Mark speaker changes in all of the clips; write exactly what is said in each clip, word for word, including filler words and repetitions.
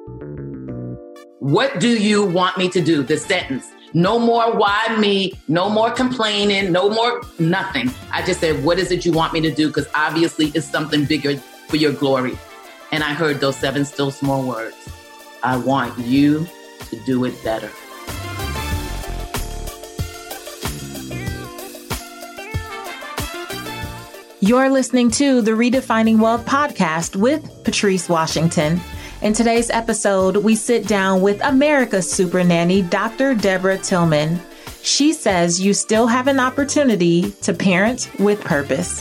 Speaker 1: What do you want me to do? The sentence. No more why me, no more complaining, no more nothing. I just said, what is it you want me to do? Because obviously it's something bigger for your glory. And I heard those seven still small words. I want you to do it better.
Speaker 2: You're listening to the Redefining Wealth podcast with Patrice Washington. In today's episode, we sit down with America's super nanny, Doctor Deborah Tillman. She says you still have an opportunity to parent with purpose.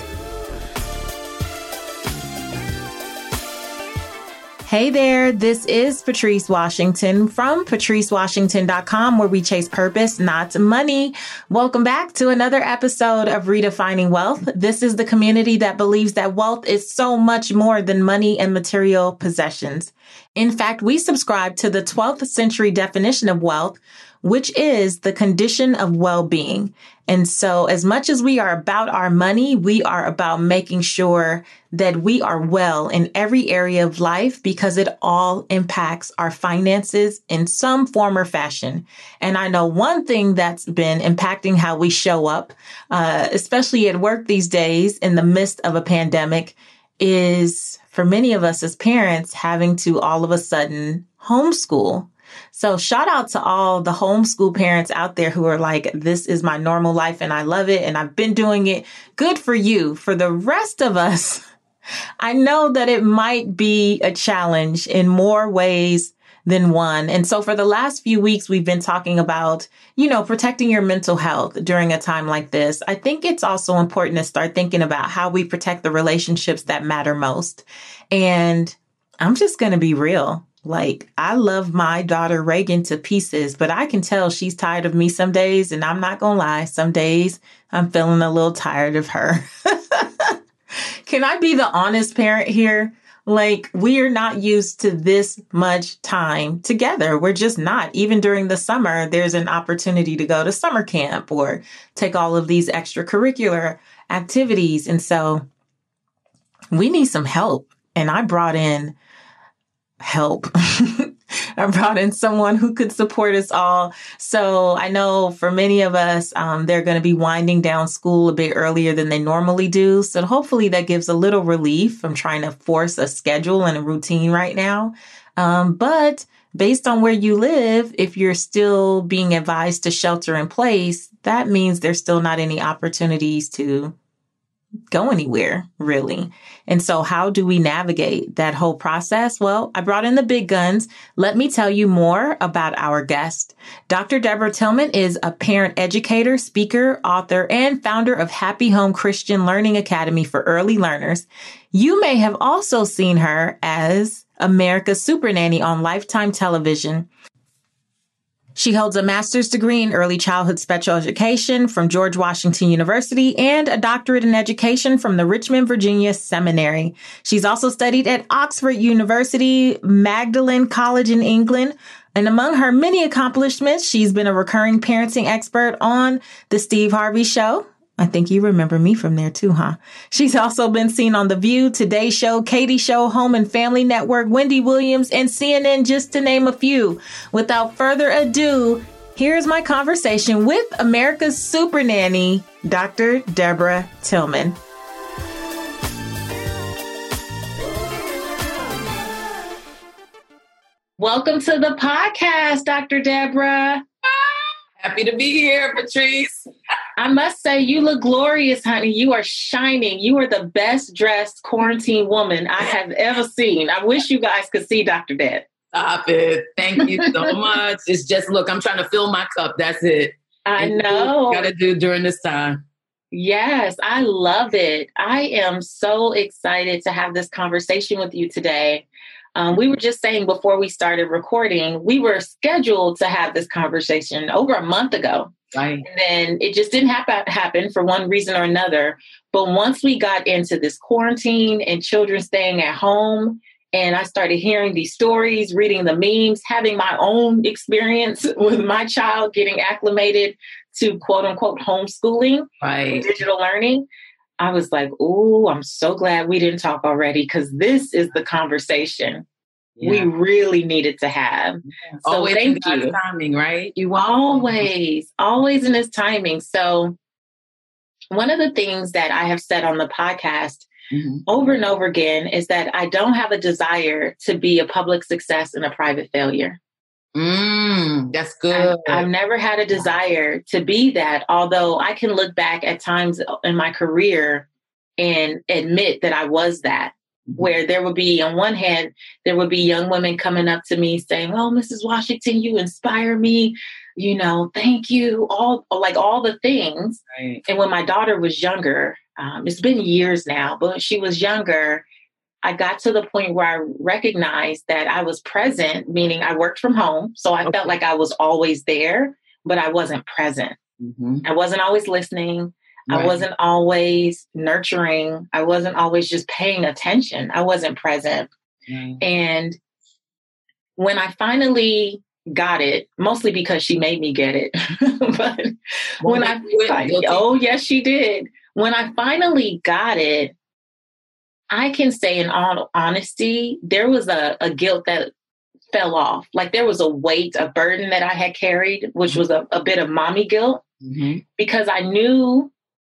Speaker 2: Hey there, this is Patrice Washington from patrice washington dot com, where we chase purpose, not money. Welcome back to another episode of Redefining Wealth. This is the community that believes that wealth is so much more than money and material possessions. In fact, we subscribe to the twelfth century definition of wealth, which is the condition of well-being. And so as much as we are about our money, we are about making sure that we are well in every area of life because it all impacts our finances in some form or fashion. And I know one thing that's been impacting how we show up, uh, especially at work these days in the midst of a pandemic, is for many of us as parents having to all of a sudden homeschool. So shout out to all the homeschool parents out there who are like, this is my normal life and I love it and I've been doing it. Good for you. For the rest of us, I know that it might be a challenge in more ways than one. And so for the last few weeks, we've been talking about, you know, protecting your mental health during a time like this. I think it's also important to start thinking about how we protect the relationships that matter most. And I'm just going to be real. Like, I love my daughter Reagan to pieces, but I can tell she's tired of me some days. And I'm not going to lie. Some days I'm feeling a little tired of her. Can I be the honest parent here? Like, we are not used to this much time together. We're just not. Even during the summer, there's an opportunity to go to summer camp or take all of these extracurricular activities. And so we need some help. And I brought in help. I brought in someone who could support us all. So I know for many of us, um, they're going to be winding down school a bit earlier than they normally do. So hopefully that gives a little relief from trying to force a schedule and a routine right now. Um, but based on where you live, if you're still being advised to shelter in place, that means there's still not any opportunities to go anywhere, really. And so how do we navigate that whole process? Well, I brought in the big guns. Let me tell you more about our guest. Doctor Deborah Tillman is a parent educator, speaker, author, and founder of Happy Home Christian Learning Academy for Early Learners. You may have also seen her as America's Super Nanny on Lifetime Television. She holds a master's degree in early childhood special education from George Washington University and a doctorate in education from the Richmond, Virginia Seminary. She's also studied at Oxford University, Magdalen College in England. And among her many accomplishments, she's been a recurring parenting expert on The Steve Harvey Show. I think you remember me from there too, huh? She's also been seen on The View, Today Show, Katie Show, Home and Family Network, Wendy Williams, and C N N, just to name a few. Without further ado, here's my conversation with America's Super Nanny, Doctor Deborah Tillman. Welcome to the podcast, Doctor Deborah.
Speaker 1: Happy to be here, Patrice.
Speaker 2: I must say, you look glorious, honey. You are shining. You are the best dressed quarantine woman I have ever seen. I wish you guys could see Doctor Deb.
Speaker 1: Stop it. Thank you so much. It's just, look, I'm trying to fill my cup. That's it.
Speaker 2: I and know.
Speaker 1: Got to do during this time.
Speaker 2: Yes, I love it. I am so excited to have this conversation with you today. Um, we were just saying before we started recording, we were scheduled to have this conversation over a month ago.
Speaker 1: Right.
Speaker 2: And then it just didn't happen, happen for one reason or another. But once we got into this quarantine and children staying at home, and I started hearing these stories, reading the memes, having my own experience with my child getting acclimated to quote unquote homeschooling,
Speaker 1: right,
Speaker 2: digital learning, I was like, oh, I'm so glad we didn't talk already, because this is the conversation yeah. we really needed to have.
Speaker 1: Yeah. So always thank in God's you. Timing, right?
Speaker 2: You always, always in His timing. So one of the things that I have said on the podcast mm-hmm. over and over again is that I don't have a desire to be a public success and a private failure.
Speaker 1: Mm, that's good.
Speaker 2: I, I've never had a desire to be that, although I can look back at times in my career and admit that I was that, mm-hmm. where there would be, on one hand, there would be young women coming up to me saying, "Oh, Missus Washington, you inspire me. You know, thank you." All like all the things.
Speaker 1: Right.
Speaker 2: And when my daughter was younger, um, it's been years now, but when she was younger, I got to the point where I recognized that I was present, meaning I worked from home. So I okay. felt like I was always there, but I wasn't present. Mm-hmm. I wasn't always listening. Right. I wasn't always nurturing. I wasn't always just paying attention. I wasn't present. Mm. And when I finally got it, mostly because she made me get it. but well, when I, I oh, yes, she did. When I finally got it, I can say in all honesty, there was a, a guilt that fell off. Like there was a weight, a burden that I had carried, which was a, a bit of mommy guilt mm-hmm. because I knew,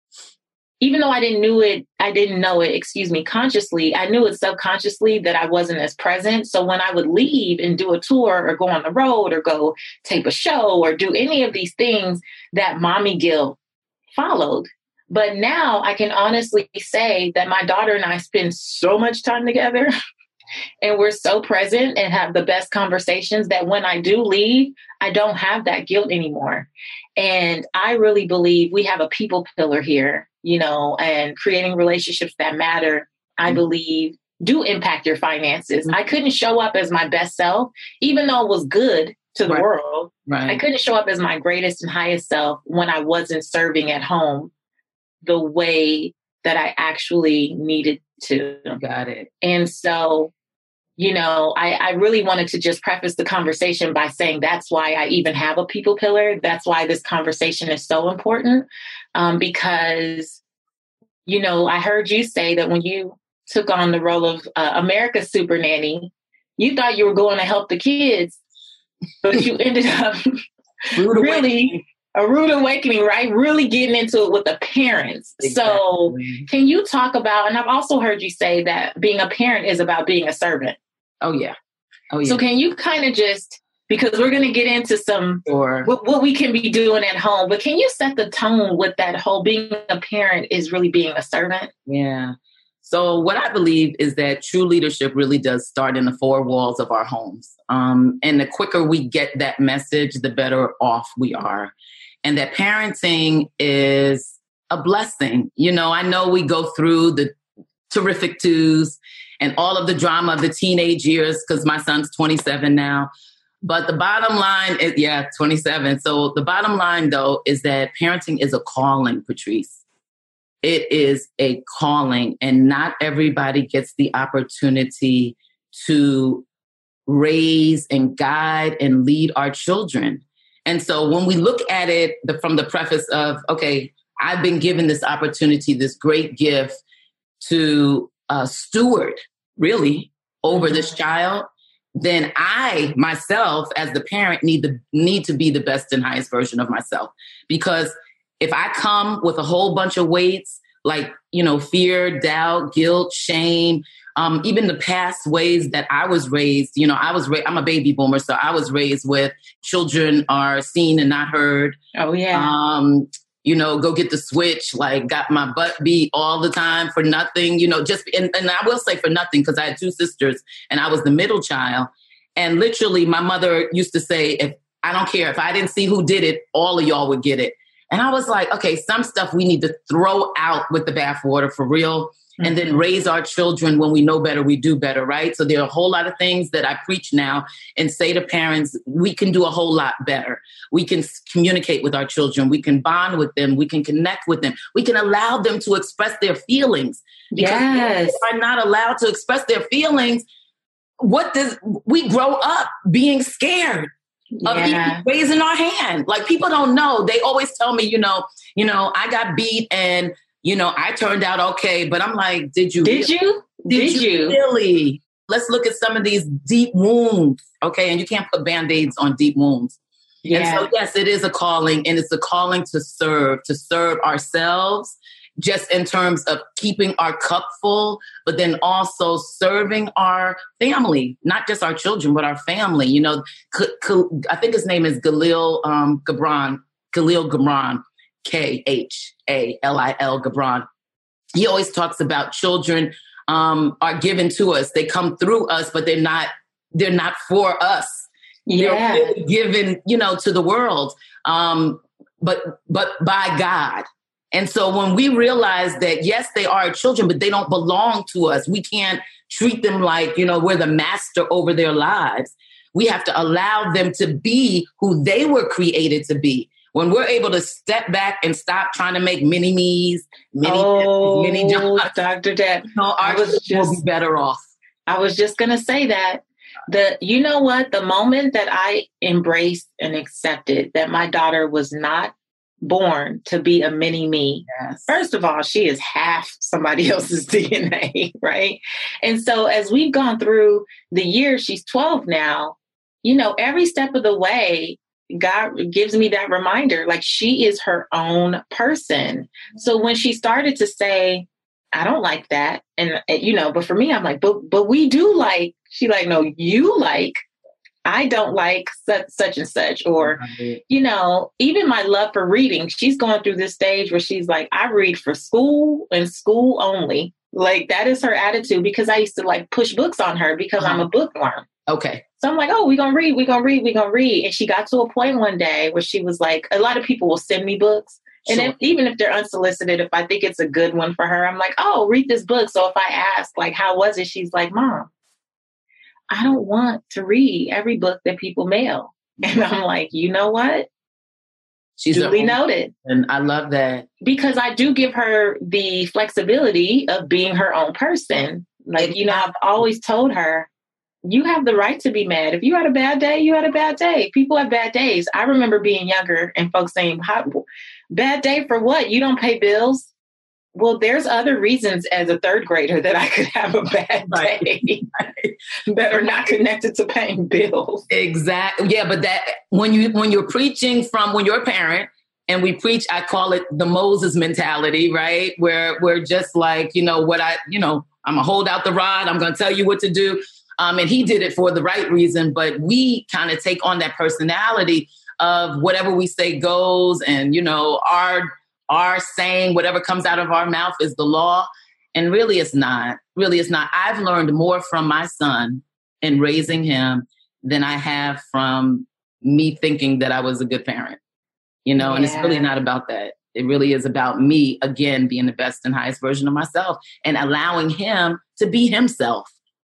Speaker 2: even though I didn't knew it, I didn't know it, excuse me, consciously, I knew it subconsciously that I wasn't as present. So when I would leave and do a tour or go on the road or go tape a show or do any of these things, that mommy guilt followed. But now I can honestly say that my daughter and I spend so much time together and we're so present and have the best conversations that when I do leave, I don't have that guilt anymore. And I really believe we have a people pillar here, you know, and creating relationships that matter, I mm-hmm. believe do impact your finances. Mm-hmm. I couldn't show up as my best self, even though it was good to the
Speaker 1: right.
Speaker 2: world.
Speaker 1: Right.
Speaker 2: I couldn't show up as my greatest and highest self when I wasn't serving at home the way that I actually needed to.
Speaker 1: Got it.
Speaker 2: And so, you know, I, I really wanted to just preface the conversation by saying that's why I even have a people pillar. That's why this conversation is so important. Um, because, you know, I heard you say that when you took on the role of uh, America's Super Nanny, you thought you were going to help the kids, but you ended up really... A rude awakening, right? Really getting into it with the parents. Exactly. So can you talk about, and I've also heard you say that being a parent is about being a servant.
Speaker 1: Oh, yeah. Oh, yeah.
Speaker 2: So can you kind of just, because we're going to get into some,
Speaker 1: sure.
Speaker 2: what, what we can be doing at home, but can you set the tone with that whole being a parent is really being a servant?
Speaker 1: Yeah. So what I believe is that true leadership really does start in the four walls of our homes. Um, and the quicker we get that message, the better off we are. And that parenting is a blessing. You know, I know we go through the terrific twos and all of the drama of the teenage years because my son's twenty-seven now. But the bottom line is, yeah, twenty-seven. So the bottom line, though, is that parenting is a calling, Patrice. It is a calling, and not everybody gets the opportunity to raise and guide and lead our children. And so when we look at it the, from the preface of, okay, I've been given this opportunity, this great gift to uh, steward really over mm-hmm. this child, then I myself as the parent need to need to be the best and highest version of myself. Because if I come with a whole bunch of weights like, you know, fear, doubt, guilt, shame, Um, even the past ways that I was raised, you know, I was, ra- I'm a baby boomer, so I was raised with children are seen and not heard.
Speaker 2: Oh, yeah.
Speaker 1: Um, you know, go get the switch, like got my butt beat all the time for nothing, you know, just, and, and I will say for nothing, because I had two sisters and I was the middle child. And literally my mother used to say, if I don't care, if I didn't see who did it, all of y'all would get it. And I was like, okay, some stuff we need to throw out with the bathwater for real. And then raise our children when we know better, we do better, right? So there are a whole lot of things that I preach now and say to parents, we can do a whole lot better. We can communicate with our children. We can bond with them. We can connect with them. We can allow them to express their feelings. Because
Speaker 2: yes.
Speaker 1: if they're not allowed to express their feelings, what does we grow up being scared of
Speaker 2: yeah.
Speaker 1: even raising our hand? Like people don't know. They always tell me, you know, you know, I got beat and you know, I turned out okay, but I'm like, did you?
Speaker 2: Did
Speaker 1: really?
Speaker 2: you?
Speaker 1: Did,
Speaker 2: did
Speaker 1: you,
Speaker 2: you
Speaker 1: really? let's look at some of these deep wounds. Okay. And you can't put Band-Aids on deep wounds. Yeah. And so, yes, it is a calling, and it's a calling to serve, to serve ourselves, just in terms of keeping our cup full, but then also serving our family, not just our children, but our family. You know, I think his name is Khalil um, Gibran, Khalil Gibran, K H A L I L Gibran. He always talks about children um, are given to us. They come through us, but they're not, they're not for us.
Speaker 2: Yeah.
Speaker 1: They're really given, you know, to the world, um, but but by God. And so when we realize that, yes, they are our children, but they don't belong to us. We can't treat them like, you know, we're the master over their lives. We have to allow them to be who they were created to be. When we're able to step back and stop trying to make mini me's, mini,
Speaker 2: oh,
Speaker 1: mini jobs,
Speaker 2: Doctor Deb,
Speaker 1: you know, our children just, will be better off.
Speaker 2: I was just going to say that. The, you know what, the moment that I embraced and accepted that my daughter was not born to be a mini me,
Speaker 1: yes.
Speaker 2: First of all, she is half somebody else's D N A, right? And so as we've gone through the years, she's twelve now, you know, every step of the way, God gives me that reminder, like she is her own person. So when she started to say, I don't like that. And, you know, but for me, I'm like, but, but we do like, she like, no, you like, I don't like such, such and such, or, you know, even my love for reading, she's going through this stage where she's like, I read for school and school only. Like that is her attitude, because I used to like push books on her because uh-huh. I'm a bookworm.
Speaker 1: Okay.
Speaker 2: So I'm like, oh, we're going to read, we're going to read, we're going to read. And she got to a point one day where she was like, a lot of people will send me books. And sure. if, even if they're unsolicited, if I think it's a good one for her, I'm like, oh, read this book. So if I ask, like, how was it? She's like, Mom, I don't want to read every book that people mail. And I'm like, you know what?
Speaker 1: She's
Speaker 2: duly noted.
Speaker 1: And I love that.
Speaker 2: Because I do give her the flexibility of being her own person. Like, you know, I've always told her, you have the right to be mad. If you had a bad day, you had a bad day. People have bad days. I remember being younger and folks saying, How, bad day for what? You don't pay bills? Well, there's other reasons as a third grader that I could have a bad day right. that are not connected to paying bills.
Speaker 1: Exactly. Yeah, but that when you when you're preaching from when you're a parent, and we preach, I call it the Moses mentality, right? Where we're just like, you know, what I, you know, I'm gonna hold out the rod. I'm gonna tell you what to do. Um, and he did it for the right reason, but we kind of take on that personality of whatever we say goes, and you know, our our saying, whatever comes out of our mouth is the law. And really it's not. Really it's not. I've learned more from my son in raising him than I have from me thinking that I was a good parent. You know, yeah. And it's really not about that. It really is about me, again, being the best and highest version of myself and allowing him to be himself.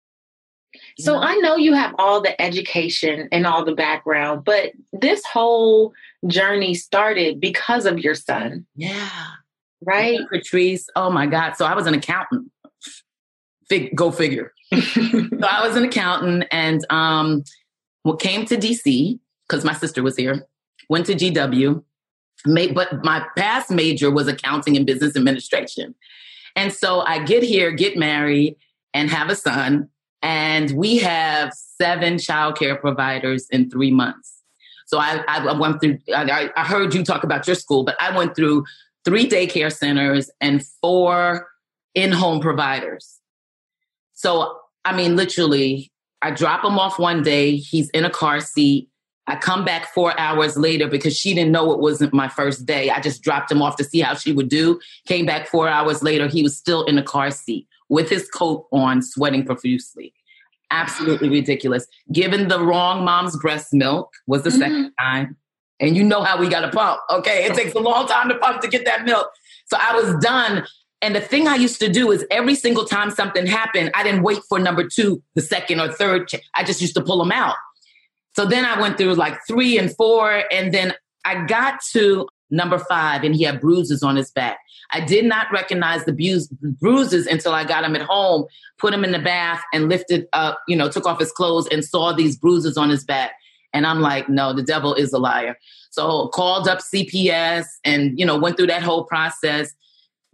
Speaker 2: So I know you have all the education and all the background, but this whole journey started because of your son.
Speaker 1: Yeah.
Speaker 2: Right?
Speaker 1: Yeah, Patrice. Oh my God. So I was an accountant. Fig- go figure. So I was an accountant and um, came to D C because my sister was here, went to G W, made, but my past major was accounting and business administration. And so I get here, get married, and have a son. And we have seven childcare providers in three months. So I, I went through, I, I heard you talk about your school, but I went through three daycare centers and four in-home providers. So, I mean, literally, I drop him off one day. He's in a car seat. I come back four hours later because she didn't know it wasn't my first day. I just dropped him off to see how she would do. Came back four hours later. He was still in a car seat with his coat on, sweating profusely. Absolutely ridiculous. Given the wrong mom's breast milk was the mm-hmm. second time. And you know how we got to pump. Okay, it takes a long time to pump to get that milk. So I was done. And the thing I used to do is every single time something happened, I didn't wait for number two, the second or third. Ch- I just used to pull them out. So then I went through like three and four. And then I got to number five and he had bruises on his back. I did not recognize the bu- bruises until I got him at home, put him in the bath and lifted up, you know, took off his clothes and saw these bruises on his back. And I'm like, no, the devil is a liar. So called up C P S and, you know, went through that whole process.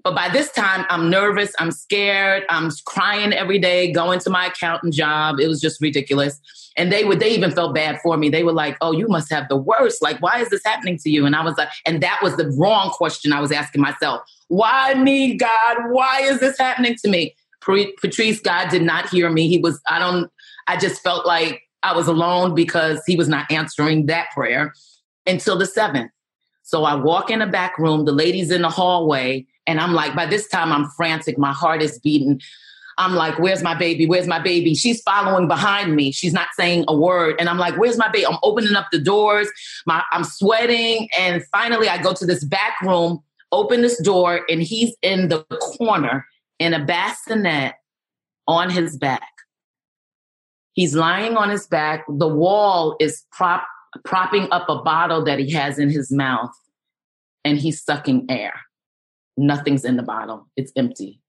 Speaker 1: But by this time, I'm nervous. I'm scared. I'm crying every day, going to my accountant job. It was just ridiculous. And they would, they even felt bad for me. They were like, oh, you must have the worst. Like, why is this happening to you? And I was like, and that was the wrong question I was asking myself. Why me, God? Why is this happening to me? Patrice, God did not hear me. He was, I don't, I just felt like I was alone because he was not answering that prayer until the seventh. So I walk in the back room, the lady's in the hallway, and I'm like, by this time I'm frantic. My heart is beating. I'm like, where's my baby? Where's my baby? She's following behind me. She's not saying a word. And I'm like, where's my baby? I'm opening up the doors. My, I'm sweating. And finally I go to this back room, open this door, and he's in the corner in a bassinet on his back. He's lying on his back. The wall is prop, propping up a bottle that he has in his mouth, and he's sucking air. Nothing's in the bottle. It's empty.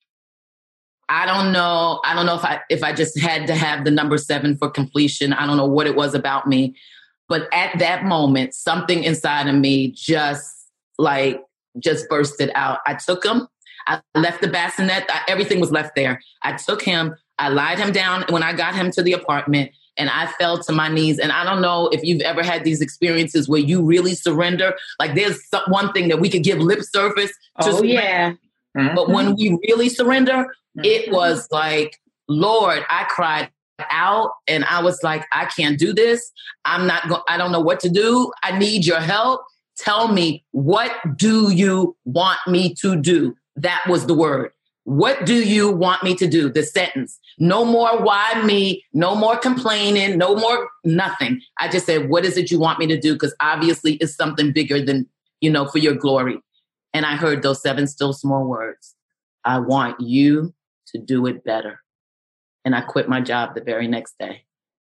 Speaker 1: I don't know. I don't know if I if I just had to have the number seven for completion. I don't know what it was about me. But at that moment, something inside of me just like just bursted out. I took him. I left the bassinet. I, everything was left there. I took him. I lied him down when I got him to the apartment, and I fell to my knees. And I don't know if you've ever had these experiences where you really surrender. Like there's some, one thing that we could give lip service to.
Speaker 2: Oh, yeah.
Speaker 1: Mm-hmm. But when we really surrender, it was like, Lord, I cried out and I was like, I can't do this. I'm not going, I don't know what to do. I need your help. Tell me, what do you want me to do? That was the word. What do you want me to do? The sentence. No more why me, no more complaining, no more nothing. I just said, what is it you want me to do? Because obviously it's something bigger than, you know, for your glory. And I heard those seven still small words. I want you to do it better. And I quit my job the very next day.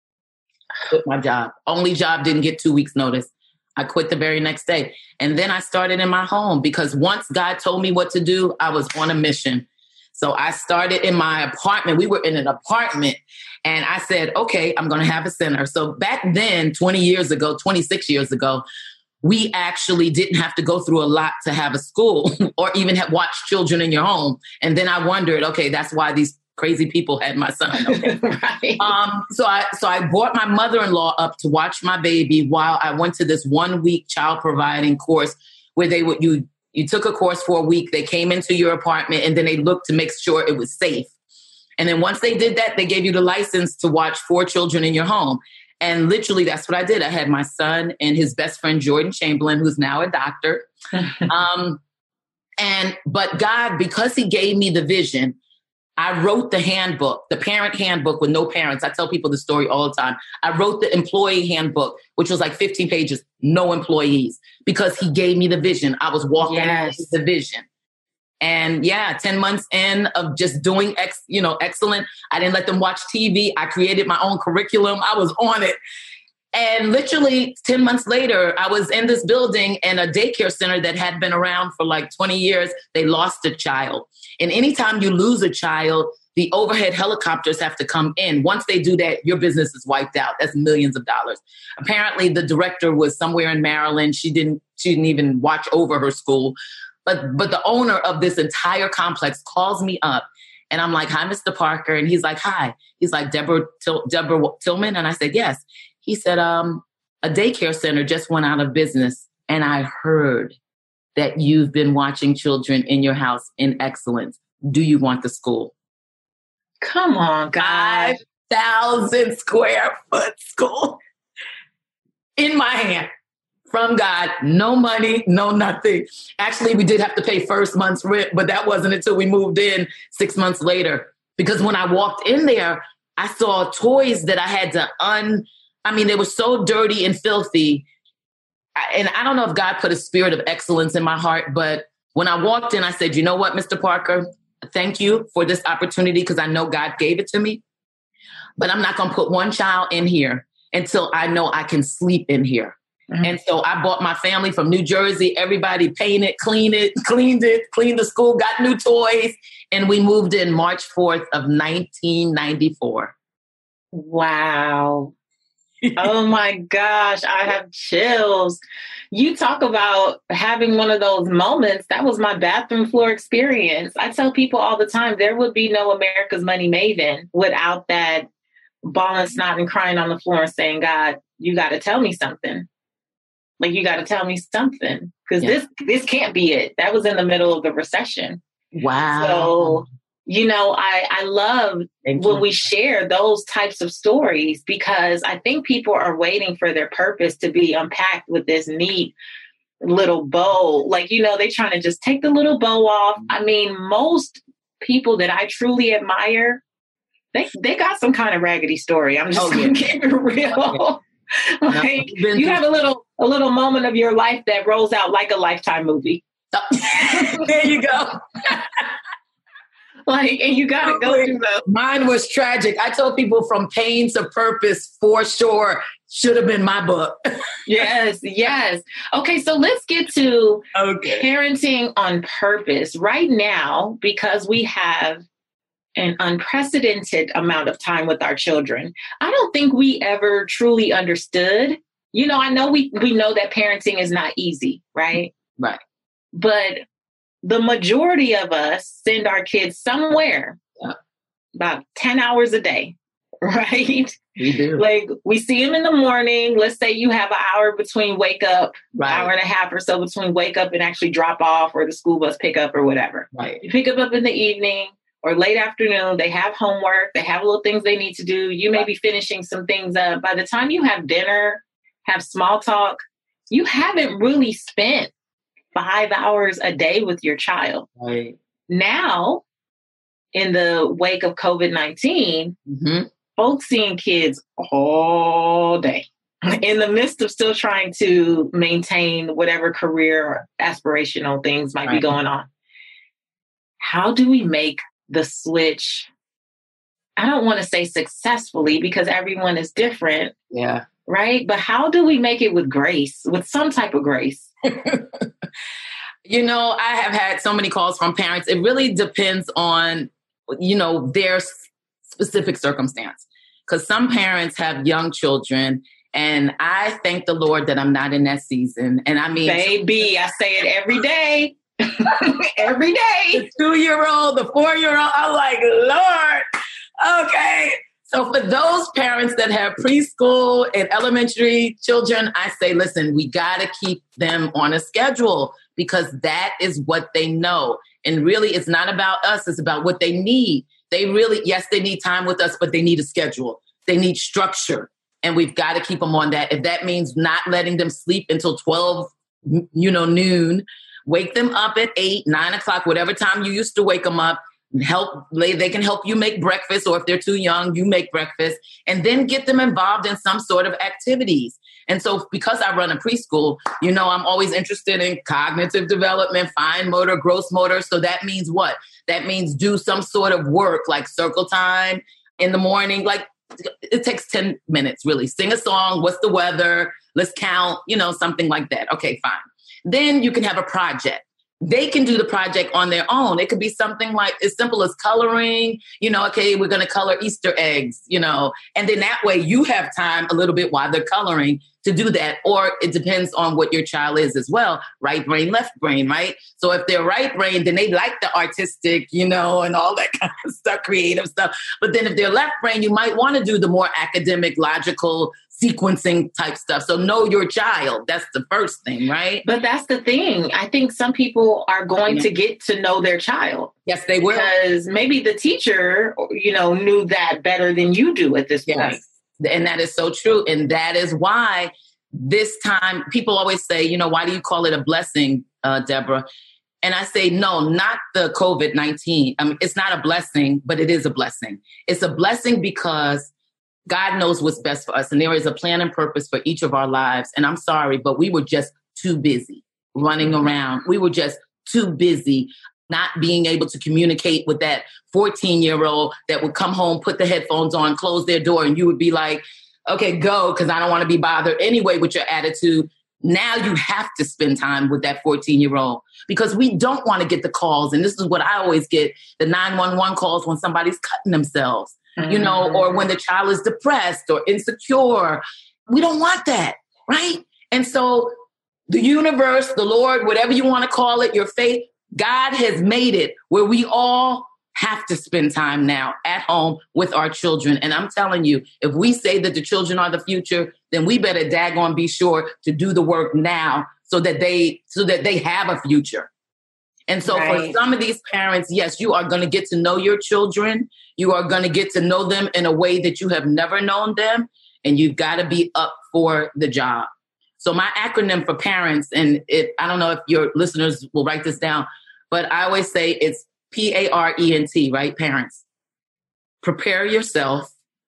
Speaker 1: I quit my job. Only job, didn't get two weeks notice. I quit the very next day. And then I started in my home because once God told me what to do, I was on a mission. So I started in my apartment. We were in an apartment and I said, okay, I'm going to have a center. So back then, twenty years ago, twenty-six years ago, we actually didn't have to go through a lot to have a school or even have watched children in your home. And then I wondered, okay, that's why these crazy people had my son. Okay. Right. Um, so I so I brought my mother-in-law up to watch my baby while I went to this one-week child providing course where they would you you took a course for a week. They came into your apartment and then they looked to make sure it was safe. And then once they did that, they gave you the license to watch four children in your home. And literally, that's what I did. I had my son and his best friend, Jordan Chamberlain, who's now a doctor. um, and but God, because he gave me the vision, I wrote the handbook, the parent handbook with no parents. I tell people the story all the time. I wrote the employee handbook, which was like fifteen pages, no employees, because he gave me the vision. I was walking yes. into the vision. And yeah, ten months in of just doing, ex, you know, excellent. I didn't let them watch T V. I created my own curriculum. I was on it. And literally ten months later, I was in this building and a daycare center that had been around for like twenty years, they lost a child. And anytime you lose a child, the overhead helicopters have to come in. Once they do that, your business is wiped out. That's millions of dollars. Apparently, the director was somewhere in Maryland. She didn't, she didn't even watch over her school. But but the owner of this entire complex calls me up and I'm like, hi, Mister Parker. And he's like, hi. He's like, Deborah, Til- Deborah Tillman. And I said, yes. He said, um, a daycare center just went out of business. And I heard that you've been watching children in your house in excellence. Do you want the school?
Speaker 2: Come on, guys.
Speaker 1: five thousand square foot school in my hand. From God, no money, no nothing. Actually, we did have to pay first month's rent, but that wasn't until we moved in six months later. Because when I walked in there, I saw toys that I had to un... I mean, they were so dirty and filthy. And I don't know if God put a spirit of excellence in my heart, but when I walked in, I said, you know what, Mister Parker, thank you for this opportunity because I know God gave it to me. But I'm not going to put one child in here until I know I can sleep in here. Mm-hmm. And so I bought my family from New Jersey. Everybody painted, cleaned it, cleaned it, cleaned the school, got new toys. And we moved in March fourth of nineteen ninety-four.
Speaker 2: Wow. Oh my gosh, I have chills. You talk about having one of those moments. That was my bathroom floor experience. I tell people all the time, there would be no America's Money Maven without that bawling, snot, and crying on the floor and saying, God, you got to tell me something. Like, you got to tell me something, because yeah. this this can't be it. That was in the middle of the recession.
Speaker 1: Wow.
Speaker 2: So, you know, I, I love Thank when you. we share those types of stories, because I think people are waiting for their purpose to be unpacked with this neat little bow. Like, you know, they're trying to just take the little bow off. I mean, most people that I truly admire, they they got some kind of raggedy story. I'm just oh, yeah. keep it real. Oh, yeah. Like no, you have a little a little moment of your life that rolls out like a Lifetime movie.
Speaker 1: Oh. There you go.
Speaker 2: Like, and you got to go through those.
Speaker 1: Mine was tragic. I told people From Pain to Purpose, for sure, should have been my book.
Speaker 2: Yes, yes. Okay, so let's get to okay. parenting on purpose right now, because we have an unprecedented amount of time with our children. I don't think we ever truly understood. You know, I know we, we know that parenting is not easy, right?
Speaker 1: Right.
Speaker 2: But the majority of us send our kids somewhere yeah. about ten hours a day, right?
Speaker 1: We do.
Speaker 2: Like, we see them in the morning. Let's say you have an hour between wake up,
Speaker 1: right.
Speaker 2: hour and a half or so between wake up and actually drop off, or the school bus pick up or whatever.
Speaker 1: Right.
Speaker 2: You pick up up in the evening or late afternoon. They have homework. They have little things they need to do. You may right. be finishing some things up. By the time you have dinner, have small talk, you haven't really spent five hours a day with your child.
Speaker 1: Right.
Speaker 2: Now, in the wake of COVID nineteen,
Speaker 1: mm-hmm.
Speaker 2: folks seeing kids all day in the midst of still trying to maintain whatever career or aspirational things might right. be going on. How do we make the switch? I don't want to say successfully, because everyone is different.
Speaker 1: Yeah.
Speaker 2: Right? But how do we make it with grace, with some type of grace?
Speaker 1: You know, I have had so many calls from parents. It really depends on, you know, their specific circumstance. Because some parents have young children, and I thank the Lord that I'm not in that season. And I mean,
Speaker 2: baby, I say it every day. Every day.
Speaker 1: The two-year-old, the four-year-old, I'm like, Lord, okay. So for those parents that have preschool and elementary children, I say, listen, we got to keep them on a schedule, because that is what they know. And really, it's not about us. It's about what they need. They really, yes, they need time with us, but they need a schedule. They need structure. And we've got to keep them on that. If that means not letting them sleep until twelve, you know, noon, wake them up at eight, nine o'clock, whatever time you used to wake them up. Help, they can help you make breakfast, or if they're too young, you make breakfast, and then get them involved in some sort of activities. And so because I run a preschool, you know, I'm always interested in cognitive development, fine motor, gross motor. So that means what? That means do some sort of work, like circle time in the morning. Like, it takes ten minutes, really. Sing a song. What's the weather? Let's count, you know, something like that. Okay, fine. Then you can have a project. They can do the project on their own. It could be something like as simple as coloring, you know, okay, we're going to color Easter eggs, you know, and then that way you have time a little bit while they're coloring to do that. Or it depends on what your child is as well. Right brain, left brain, right? So if they're right brain, then they like the artistic, you know, and all that kind of stuff, creative stuff. But then if they're left brain, you might want to do the more academic, logical, sequencing type stuff. So know your child. That's the first thing, right?
Speaker 2: But that's the thing. I think some people are going yeah. to get to know their child.
Speaker 1: Yes, they will.
Speaker 2: Because maybe the teacher, you know, knew that better than you do at this
Speaker 1: yes.
Speaker 2: point.
Speaker 1: And that is so true. And that is why this time people always say, you know, why do you call it a blessing, uh, Deborah? And I say, no, not the COVID nineteen. I mean, it's not a blessing, but it is a blessing. It's a blessing because God knows what's best for us. And there is a plan and purpose for each of our lives. And I'm sorry, but we were just too busy running around. We were just too busy not being able to communicate with that fourteen-year-old that would come home, put the headphones on, close their door, and you would be like, okay, go, because I don't want to be bothered anyway with your attitude. Now you have to spend time with that fourteen-year-old because we don't want to get the calls. And this is what I always get, the nine one one calls when somebody's cutting themselves. You know, or when the child is depressed or insecure. we don't want that, right? And so the universe, the Lord, whatever you want to call it, your faith, God has made it where we all have to spend time now at home with our children. And I'm telling you, if we say that the children are the future, then we better daggone be sure to do the work now so that they so that they have a future. And so right. for some of these parents, yes, you are going to get to know your children. You are going to get to know them in a way that you have never known them. And you've got to be up for the job. So my acronym for parents, and it, I don't know if your listeners will write this down, but I always say it's P A R E N T, right? Parents. Prepare yourself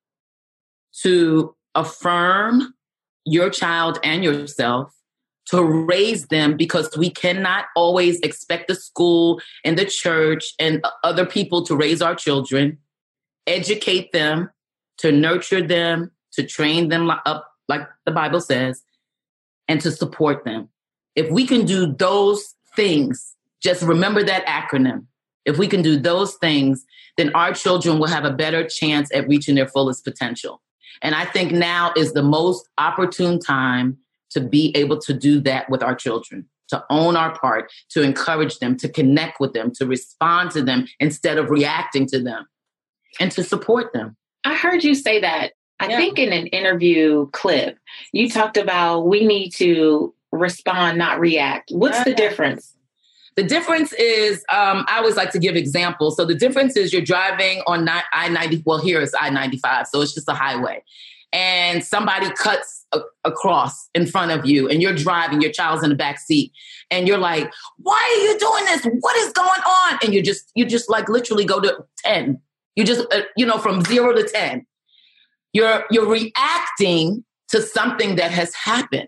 Speaker 1: to affirm your child and yourself, to raise them, because we cannot always expect the school and the church and other people to raise our children. Educate them, to nurture them, to train them up, like the Bible says, and to support them. If we can do those things, just remember that acronym. If we can do those things, then our children will have a better chance at reaching their fullest potential. And I think now is the most opportune time to be able to do that with our children, to own our part, to encourage them, to connect with them, to respond to them instead of reacting to them, and to support them.
Speaker 2: I heard you say that. I yeah. think in an interview clip, you talked about we need to respond, not react. What's the difference?
Speaker 1: The difference is, um, I always like to give examples. So the difference is you're driving on I ninety, well, here is I ninety-five, so it's just a highway. And somebody cuts a- across in front of you and you're driving, your child's in the back seat. And you're like, why are you doing this? What is going on? And you just, you just like literally go to ten. You just, uh, you know, from zero to ten. You're, you're reacting to something that has happened.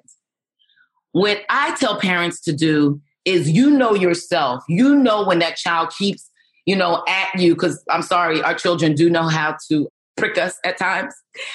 Speaker 1: What I tell parents to do is, you know yourself, you know when that child keeps, you know, at you, because I'm sorry, our children do know how to prick us at times.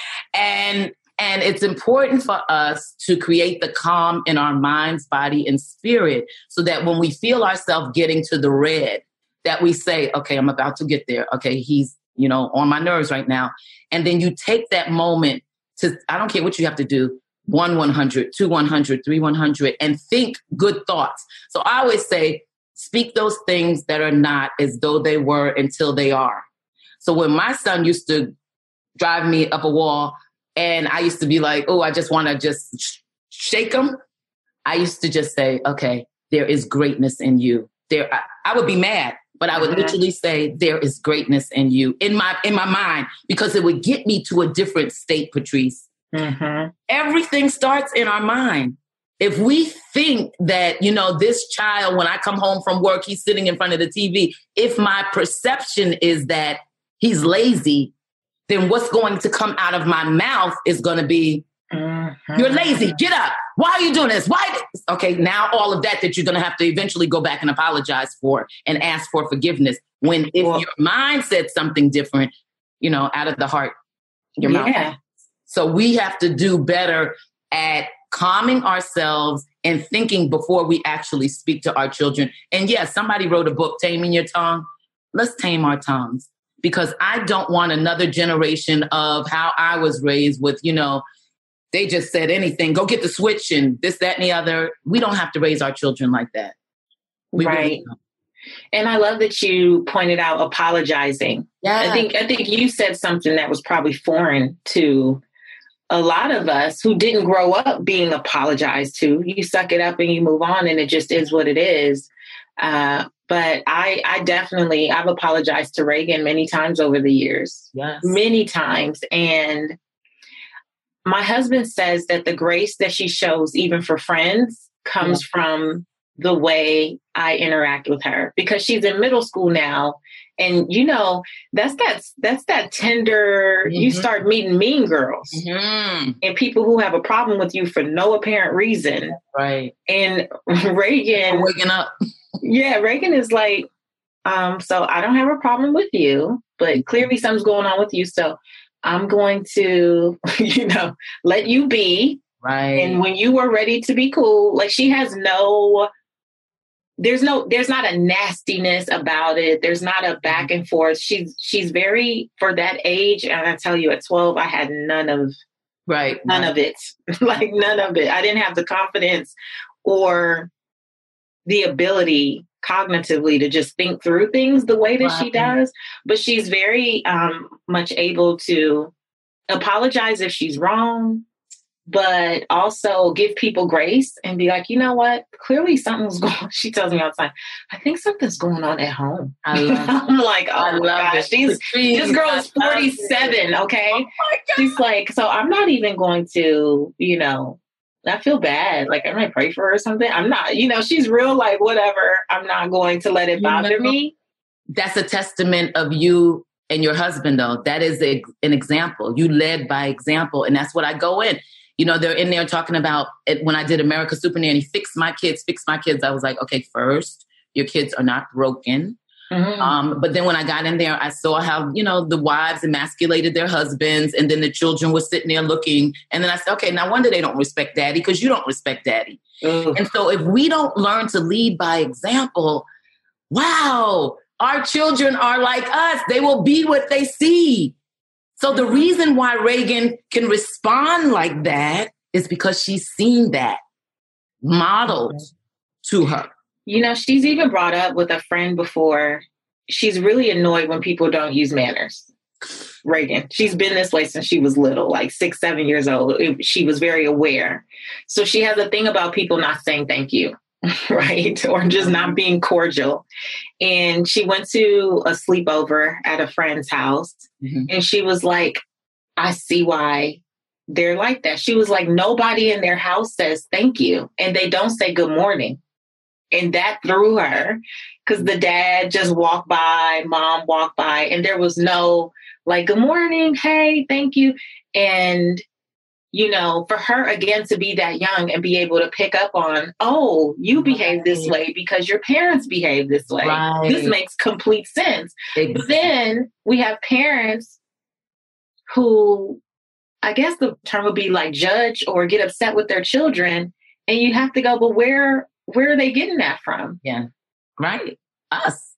Speaker 1: And, and it's important for us to create the calm in our minds, body, and spirit, so that when we feel ourselves getting to the red, that we say, okay, I'm about to get there. Okay, he's, you know, on my nerves right now. And then you take that moment to, I don't care what you have to do, one one hundred, two one hundred, three one hundred, and think good thoughts. So I always say, speak those things that are not as though they were until they are. So when my son used to drive me up a wall and I used to be like, oh, I just want to just sh- shake him, I used to just say, okay, there is greatness in you. There, I, I would be mad, but I would mm-hmm. literally say, there is greatness in you in my in my mind, because it would get me to a different state, Patrice. Mm-hmm. Everything starts in our mind. If we think that, you know, this child, when I come home from work, he's sitting in front of the T V. If my perception is that he's lazy, then what's going to come out of my mouth is going to be, mm-hmm. you're lazy, get up. Why are you doing this? Why? Okay, now all of that that you're going to have to eventually go back and apologize for and ask for forgiveness. When if well, your mind said something different, you know, out of the heart, your
Speaker 2: yeah.
Speaker 1: mouth. So we have to do better at calming ourselves and thinking before we actually speak to our children. And yes, somebody wrote a book, Taming Your Tongue. Let's tame our tongues, because I don't want another generation of how I was raised with, you know, they just said anything, go get the switch and this, that, and the other. We don't have to raise our children like that. We
Speaker 2: right.
Speaker 1: Really don't.
Speaker 2: And I love that you pointed out apologizing. Yeah. I think, I think you said something that was probably foreign to a lot of us who didn't grow up being apologized to. You suck it up and you move on, and it just is what it is. Uh, but I, I definitely, I've apologized to Reagan many times over the years,
Speaker 1: yes.
Speaker 2: many times. And my husband says that the grace that she shows, even for friends, comes yeah. from the way I interact with her, because she's in middle school now. And, you know, that's that, that's that tender, mm-hmm. you start meeting mean girls mm-hmm. and people who have a problem with you for no apparent reason.
Speaker 1: Right.
Speaker 2: And Reagan.
Speaker 1: I'm waking up.
Speaker 2: Yeah, Reagan is like, um, so I don't have a problem with you, but clearly something's going on with you. So I'm going to, you know, let you be.
Speaker 1: Right.
Speaker 2: And when you are ready to be cool, like she has no... There's no, there's not a nastiness about it. There's not a back and forth. She's, she's very, for that age. And I tell you, at twelve, I had none of
Speaker 1: Right.
Speaker 3: None
Speaker 1: right.
Speaker 3: of it. Like none of it. I didn't have the confidence or the ability cognitively to just think through things the way that right. she does. But she's very um, much able to apologize if she's wrong, but also give people grace and be like, you know what? Clearly something's going on. She tells me all the time, I think something's going on at home.
Speaker 1: I love
Speaker 3: I'm like, oh
Speaker 1: I
Speaker 3: my
Speaker 1: love
Speaker 3: gosh, she's, this girl is forty-seven, okay? Oh she's like, so I'm not even going to, you know, I feel bad. Like, I might pray for her or something. I'm not, you know, she's real like, whatever. I'm not going to let it bother you know, me.
Speaker 1: That's a testament of you and your husband, though. That is a, an example. You led by example. And that's what I go in. You know, they're in there talking about it. When I did America's Super Nanny, fix my kids, fix my kids. I was like, okay, first, your kids are not broken. Mm-hmm. Um, but then when I got in there, I saw how, you know, the wives emasculated their husbands and then the children were sitting there looking. And then I said, okay, no wonder they don't respect daddy because you don't respect daddy. Mm-hmm. And so if we don't learn to lead by example, wow, our children are like us. They will be what they see. So the reason why Reagan can respond like that is because she's seen that modeled to her.
Speaker 3: You know, she's even brought up with a friend before. She's really annoyed when people don't use manners. Reagan, she's been this way since she was little, like six, seven years old. It, she was very aware. So she has a thing about people not saying thank you, right? Or just not being cordial. And she went to a sleepover at a friend's house. Mm-hmm. And she was like, I see why they're like that. She was like, nobody in their house says thank you. And they don't say good morning. And that threw her because the dad just walked by, mom walked by, and there was no like, good morning, hey, thank you. And, you know, for her, again, to be that young and be able to pick up on, oh, you right. behave this way because your parents behave this way. Right. This makes complete sense. Exactly. But then we have parents who, I guess the term would be like judge or get upset with their children. And you have to go, but where, where are they getting that from?
Speaker 1: Yeah. Right. Us.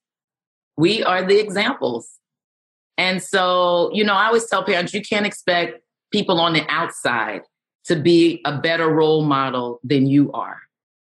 Speaker 1: We are the examples. And so, you know, I always tell parents, you can't expect people on the outside to be a better role model than you are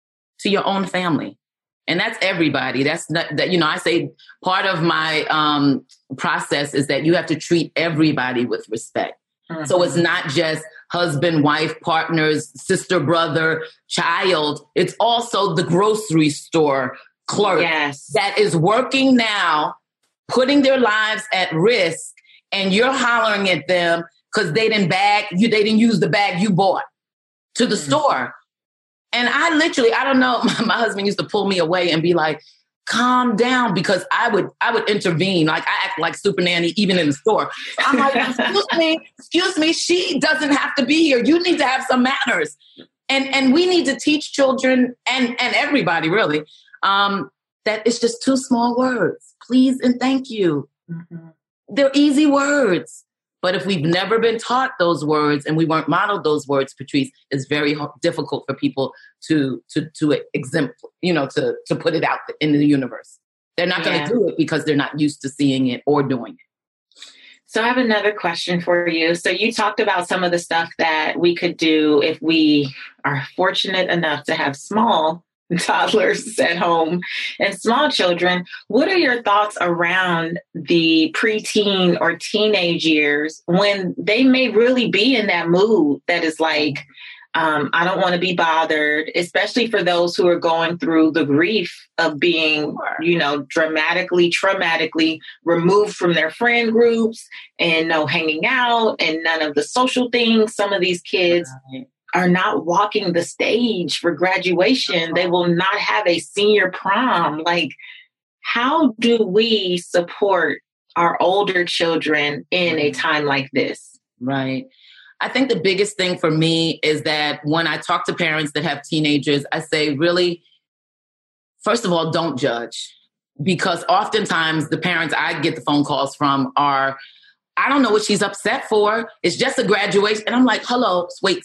Speaker 1: to your own family. And that's everybody. That's not that, you know, I say part of my um, process is that you have to treat everybody with respect. Mm-hmm. So it's not just husband, wife, partners, sister, brother, child. It's also the grocery store clerk
Speaker 3: yes.
Speaker 1: that is working now, putting their lives at risk, and you're hollering at them because they didn't bag you, they didn't use the bag you bought to the mm-hmm. store. And I literally, I don't know, my, my husband used to pull me away and be like, calm down, because I would I would intervene. Like I act like Super Nanny even in the store. I'm like, excuse me, excuse me, she doesn't have to be here. You need to have some manners. And and we need to teach children and, and everybody really, um, that it's just two small words. Please and thank you. Mm-hmm. They're easy words. But if we've never been taught those words and we weren't modeled those words, Patrice, it's very difficult for people to to to exempt, you know, to to put it out in the universe. They're not going to do it because they're not used to seeing it or doing it.
Speaker 3: So I have another question for you. So you talked about some of the stuff that we could do if we are fortunate enough to have small toddlers at home and small children. What are your thoughts around the preteen or teenage years when they may really be in that mood that is like, um, I don't want to be bothered, especially for those who are going through the grief of being, you know, dramatically, traumatically removed from their friend groups and no hanging out and none of the social things. Some of these kids right. are not walking the stage for graduation. They will not have a senior prom. Like, how do we support our older children in a time like this?
Speaker 1: Right. I think the biggest thing for me is that when I talk to parents that have teenagers, I say, really, first of all, don't judge. Because oftentimes the parents I get the phone calls from are, I don't know what she's upset for. It's just a graduation. And I'm like, hello, wait,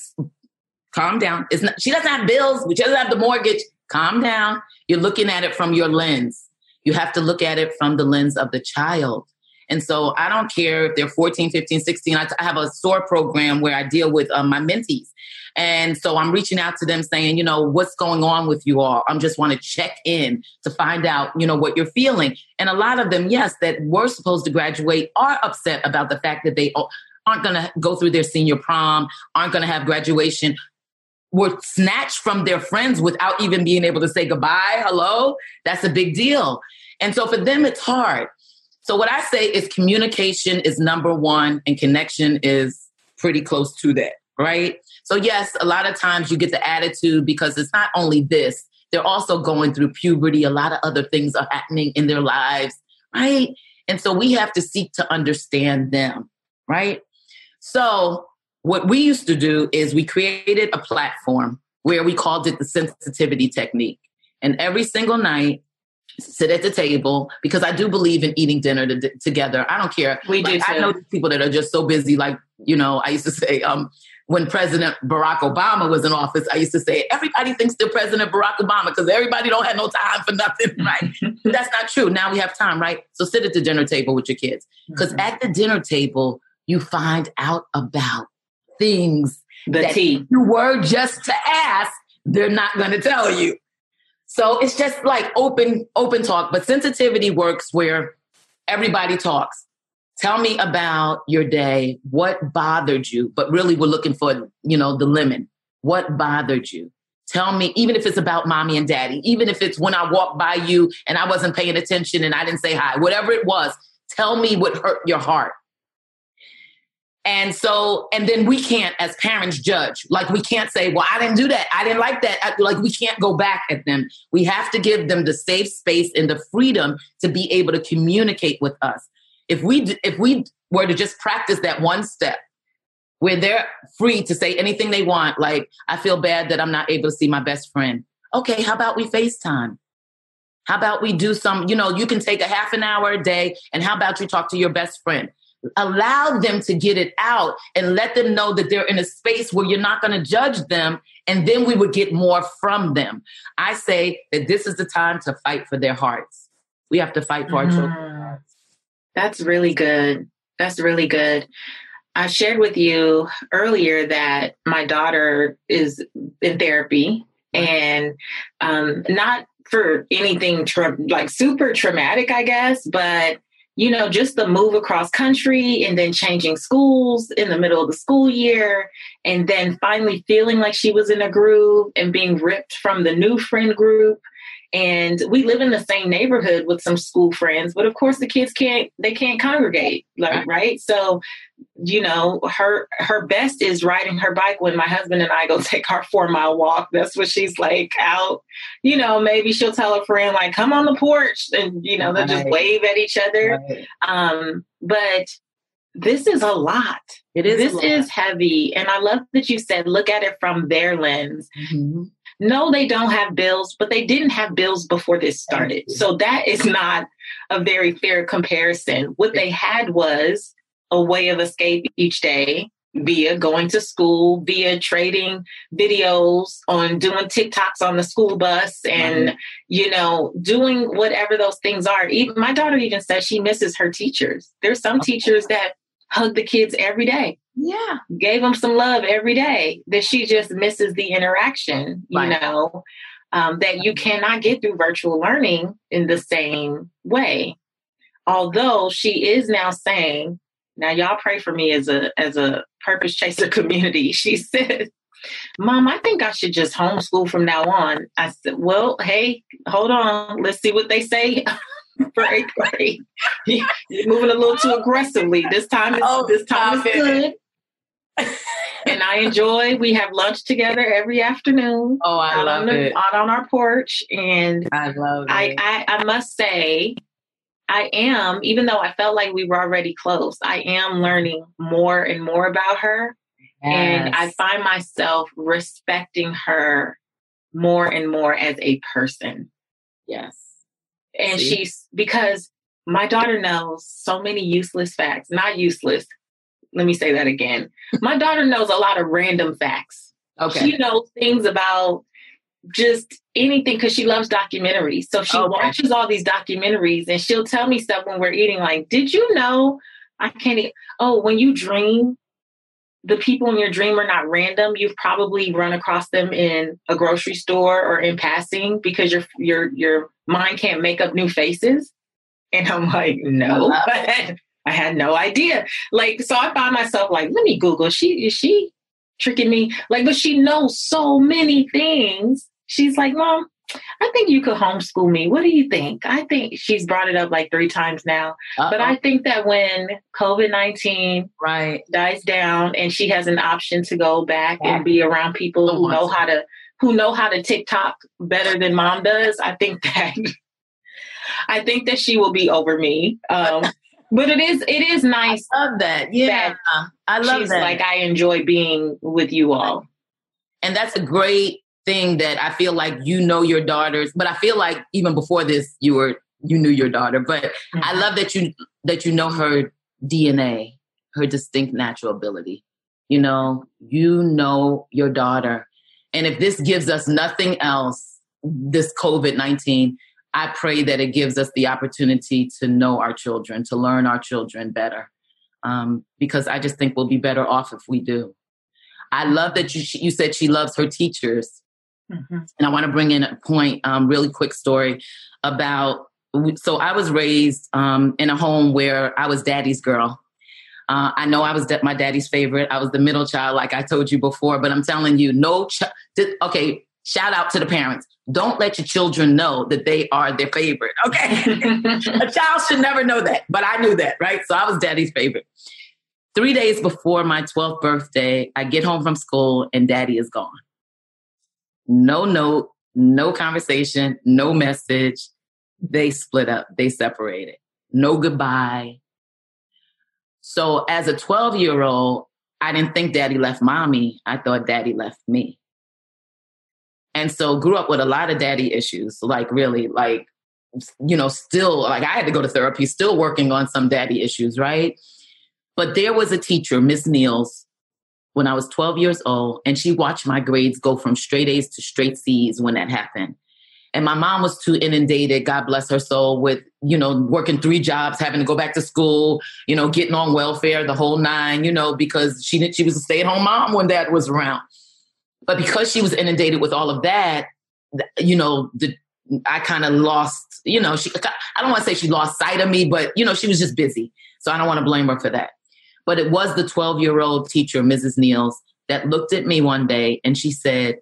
Speaker 1: calm down. It's not, she doesn't have bills. She doesn't have the mortgage. Calm down. You're looking at it from your lens. You have to look at it from the lens of the child. And so I don't care if they're fourteen, fifteen, sixteen. I, I have a S O A R program where I deal with um, my mentees. And so I'm reaching out to them saying, you know, what's going on with you all? I just want to check in to find out, you know, what you're feeling. And a lot of them, yes, that were supposed to graduate are upset about the fact that they aren't going to go through their senior prom, aren't going to have graduation, were snatched from their friends without even being able to say goodbye. Hello? That's a big deal. And so for them, it's hard. So what I say is communication is number one and connection is pretty close to that, right? So yes, a lot of times you get the attitude because it's not only this, they're also going through puberty. A lot of other things are happening in their lives, right? And so we have to seek to understand them, right? So what we used to do is we created a platform where we called it the sensitivity technique. And every single night, sit at the table, because I do believe in eating dinner to, together. I don't care.
Speaker 3: We do
Speaker 1: like,
Speaker 3: too.
Speaker 1: I know people that are just so busy. Like, you know, I used to say, um, when President Barack Obama was in office, I used to say, everybody thinks they're President Barack Obama because everybody don't have no time for nothing, right? That's not true. Now we have time, right? So sit at the dinner table with your kids. Because mm-hmm. at the dinner table, you find out about things
Speaker 3: the
Speaker 1: that
Speaker 3: tea.
Speaker 1: You were just to ask, they're not going to tell you. So it's just like open, open talk. But sensitivity works where everybody talks. Tell me about your day. What bothered you? But really, we're looking for, you know, the lemon. What bothered you? Tell me, even if it's about mommy and daddy, even if it's when I walked by you and I wasn't paying attention and I didn't say hi, whatever it was, tell me what hurt your heart. And so, and then we can't, as parents, judge. Like, we can't say, well, I didn't do that. I didn't like that. I, like, we can't go back at them. We have to give them the safe space and the freedom to be able to communicate with us. If we if we were to just practice that one step where they're free to say anything they want, like, I feel bad that I'm not able to see my best friend. Okay, how about we FaceTime? How about we do some, you know, you can take a half an hour a day, and how about you talk to your best friend? Allow them to get it out and let them know that they're in a space where you're not going to judge them, and then we would get more from them. I say that this is the time to fight for their hearts. We have to fight for our mm. children's hearts.
Speaker 3: That's really good. That's really good. I shared with you earlier that my daughter is in therapy, and um, not for anything tra- like super traumatic, I guess, but you know, just the move across country and then changing schools in the middle of the school year, and then finally feeling like she was in a groove and being ripped from the new friend group. And we live in the same neighborhood with some school friends, but of course the kids can't, they can't congregate, like, right? So, you know, her, her best is riding her bike when my husband and I go take our four mile walk. That's what she's like out, you know, maybe she'll tell a friend like, come on the porch, and, you know, they'll just wave at each other. Right. Um, but this is a lot.
Speaker 1: It is.
Speaker 3: This is heavy. And I love that you said, look at it from their lens. Mm-hmm. No, they don't have bills, but they didn't have bills before this started. So that is not a very fair comparison. What they had was a way of escape each day via going to school, via trading videos, on doing TikToks on the school bus, and, mm-hmm. you know, doing whatever those things are. Even my daughter even says she misses her teachers. There's some okay. teachers that hug the kids every day.
Speaker 1: Yeah.
Speaker 3: Gave them some love every day, that she just misses the interaction, you right. know, um, that you cannot get through virtual learning in the same way. Although she is now saying, now y'all pray for me as a, as a Purpose Chaser community. She said, Mom, I think I should just homeschool from now on. I said, well, hey, hold on. Let's see what they say. For eighth grade. You're moving a little too aggressively. This time is, oh, this time is good. And I enjoy, we have lunch together every afternoon.
Speaker 1: Oh, I
Speaker 3: out
Speaker 1: love
Speaker 3: on the,
Speaker 1: it.
Speaker 3: Out on our porch. And
Speaker 1: I love
Speaker 3: I,
Speaker 1: it.
Speaker 3: I, I must say, I am, even though I felt like we were already close, I am learning more and more about her. Yes. And I find myself respecting her more and more as a person.
Speaker 1: Yes.
Speaker 3: And
Speaker 1: See?
Speaker 3: she's, because my daughter knows so many useless facts, not useless. Let me say that again. My daughter knows a lot of random facts.
Speaker 1: Okay.
Speaker 3: She knows things about just anything, because she loves documentaries. So she
Speaker 1: Okay.
Speaker 3: watches all these documentaries and she'll tell me stuff when we're eating, like, did you know, I can't, e- oh, when you dream, the people in your dream are not random. You've probably run across them in a grocery store or in passing, because your your your mind can't make up new faces. And I'm like, no, I had, I had no idea. Like, so I found myself like, let me Google. She is she tricking me? Like, but she knows so many things. She's like, Mom, I think you could homeschool me. What do you think? I think she's brought it up like three times now. Uh-oh. But I think that when COVID nineteen
Speaker 1: right.
Speaker 3: dies down and she has an option to go back yeah. and be around people who know how to who know how to TikTok better than Mom does, I think that I think that she will be over me. Um, but it is it is nice.
Speaker 1: I love that. Yeah,
Speaker 3: that
Speaker 1: I love
Speaker 3: she's
Speaker 1: that.
Speaker 3: Like, I enjoy being with you all,
Speaker 1: and that's a great thing that I feel like you know your daughters, but I feel like even before this, you were you knew your daughter. But mm-hmm. I love that you that you know her D N A, her distinct natural ability. You know, you know your daughter, and if this gives us nothing else, this COVID nineteen, I pray that it gives us the opportunity to know our children, to learn our children better, um, because I just think we'll be better off if we do. I love that you you said she loves her teachers. Mm-hmm. And I want to bring in a point, um, really quick story about, so I was raised um, in a home where I was daddy's girl. Uh, I know I was my daddy's favorite. I was the middle child, like I told you before, but I'm telling you, no, ch- okay, shout out to the parents. Don't let your children know that they are their favorite, okay? A child should never know that, but I knew that, right? So I was daddy's favorite. Three days before my twelfth birthday, I get home from school and daddy is gone. No note, no conversation, no message. They split up. They separated. No goodbye. So as a twelve-year-old, I didn't think daddy left mommy. I thought daddy left me. And so grew up with a lot of daddy issues, like really, like, you know, still, like I had to go to therapy, still working on some daddy issues, right? But there was a teacher, Miss Niels, when I was twelve years old, and she watched my grades go from straight A's to straight C's when that happened. And my mom was too inundated, God bless her soul, with, you know, working three jobs, having to go back to school, you know, getting on welfare, the whole nine, you know, because she didn't, she was a stay-at-home mom when dad was around. But because she was inundated with all of that, you know, the, I kind of lost, you know, she, I don't want to say she lost sight of me, but, you know, she was just busy. So I don't want to blame her for that. But it was the twelve-year-old teacher, Missus Niels, that looked at me one day and she said,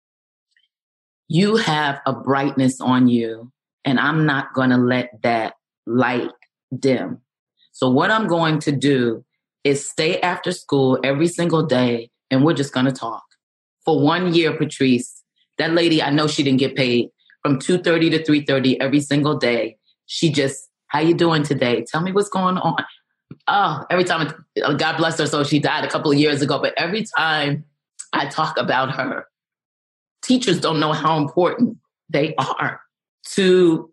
Speaker 1: you have a brightness on you, and I'm not going to let that light dim. So what I'm going to do is stay after school every single day, and we're just going to talk. For one year, Patrice, that lady, I know she didn't get paid, from two thirty to three thirty every single day. She just, how you doing today? Tell me what's going on. Oh, every time, God bless her, so she died a couple of years ago, but every time I talk about her, teachers don't know how important they are to,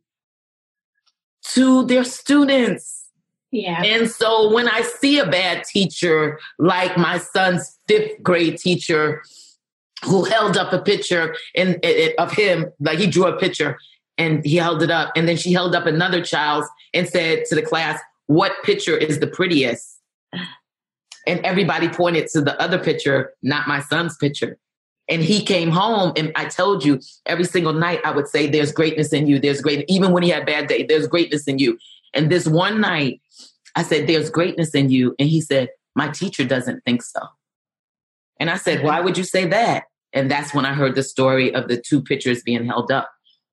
Speaker 1: to their students.
Speaker 3: Yeah.
Speaker 1: And so when I see a bad teacher, like my son's fifth grade teacher, who held up a picture in, in, of him, like he drew a picture and he held it up. And then she held up another child's and said to the class, what picture is the prettiest? And everybody pointed to the other picture, not my son's picture. And he came home, and I told you, every single night I would say, there's greatness in you. There's great, even when he had a bad day, there's greatness in you. And this one night I said, there's greatness in you. And he said, my teacher doesn't think so. And I said, why would you say that? And that's when I heard the story of the two pictures being held up.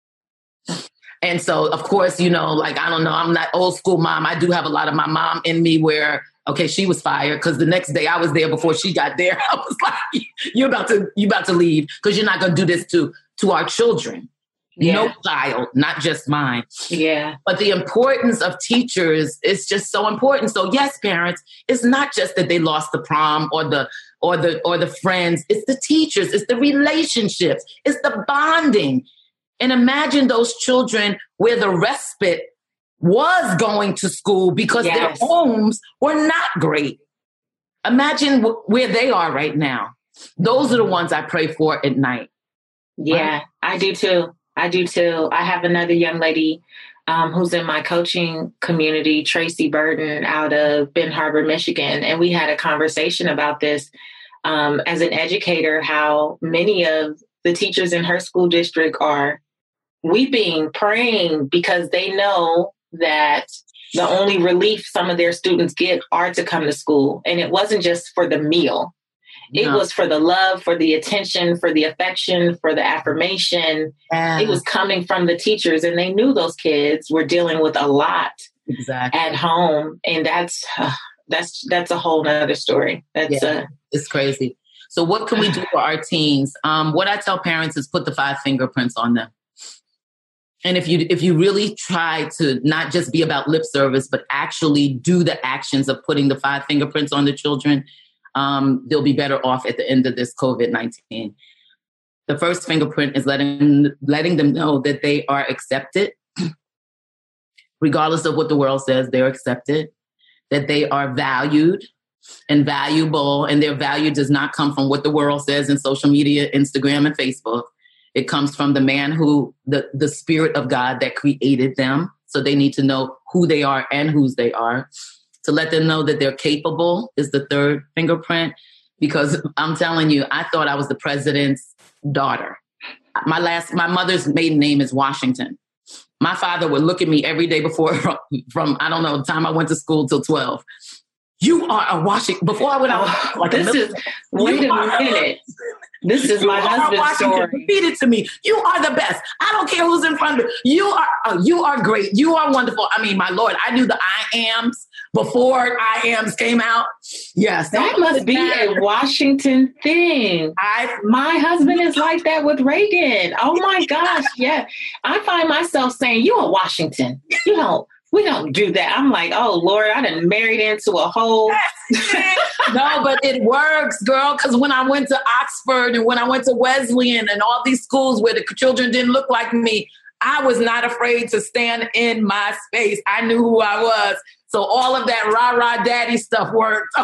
Speaker 1: And so, of course, you know, like, I don't know, I'm not old school mom. I do have a lot of my mom in me where, okay, she was fired because the next day I was there before she got there. I was like, you're about to, you're about to leave because you're not going to do this to, to our children. Yeah. No child, not just mine.
Speaker 3: Yeah.
Speaker 1: But the importance of teachers is just so important. So yes, parents, it's not just that they lost the prom or the or the or the friends. It's the teachers. It's the relationships. It's the bonding. And imagine those children where the respite was going to school because yes. their homes were not great. Imagine w- where they are right now. Those are the ones I pray for at night.
Speaker 3: Yeah, right? I do too. I do too. I have another young lady um, who's in my coaching community, Tracy Burton, out of Ben Harbor, Michigan. And we had a conversation about this um, as an educator, how many of the teachers in her school district are weeping, praying, because they know that the only relief some of their students get are to come to school. And it wasn't just for the meal. It no. was for the love, for the attention, for the affection, for the affirmation. Yeah. It was coming from the teachers, and they knew those kids were dealing with a lot exactly. at home. And that's, uh, that's, that's a whole nother story. That's
Speaker 1: yeah.
Speaker 3: uh,
Speaker 1: it's crazy. So what can we do for our teens? Um, what I tell parents is put the five fingerprints on them. And if you if you really try to not just be about lip service, but actually do the actions of putting the five fingerprints on the children, um, they'll be better off at the end of this COVID nineteen. The first fingerprint is letting letting them know that they are accepted, regardless of what the world says. They're accepted, that they are valued and valuable, and their value does not come from what the world says in social media, Instagram, and Facebook. It comes from the man who, the, the spirit of God that created them. So they need to know who they are and whose they are. To let them know that they're capable is the third fingerprint. Because I'm telling you, I thought I was the president's daughter. My last, my mother's maiden name is Washington. My father would look at me every day before, from, from I don't know, the time I went to school till twelve. You are a Washington. Before I went out,
Speaker 3: oh, like this is, wait a minute. This is you my husband's story.
Speaker 1: Repeat it to me. You are the best. I don't care who's in front of you. You are, uh, you are great. You are wonderful. I mean, my Lord, I knew the I ams before I ams came out. Yes.
Speaker 3: That must be a Washington thing. I, my husband is like that with Reagan. Oh my gosh. Yeah. I find myself saying, you are Washington. You know, we don't do that. I'm like, oh, Lord, I done married into a whole.
Speaker 1: No, but it works, girl. Because when I went to Oxford and when I went to Wesleyan and all these schools where the children didn't look like me, I was not afraid to stand in my space. I knew who I was. So all of that rah-rah daddy stuff worked.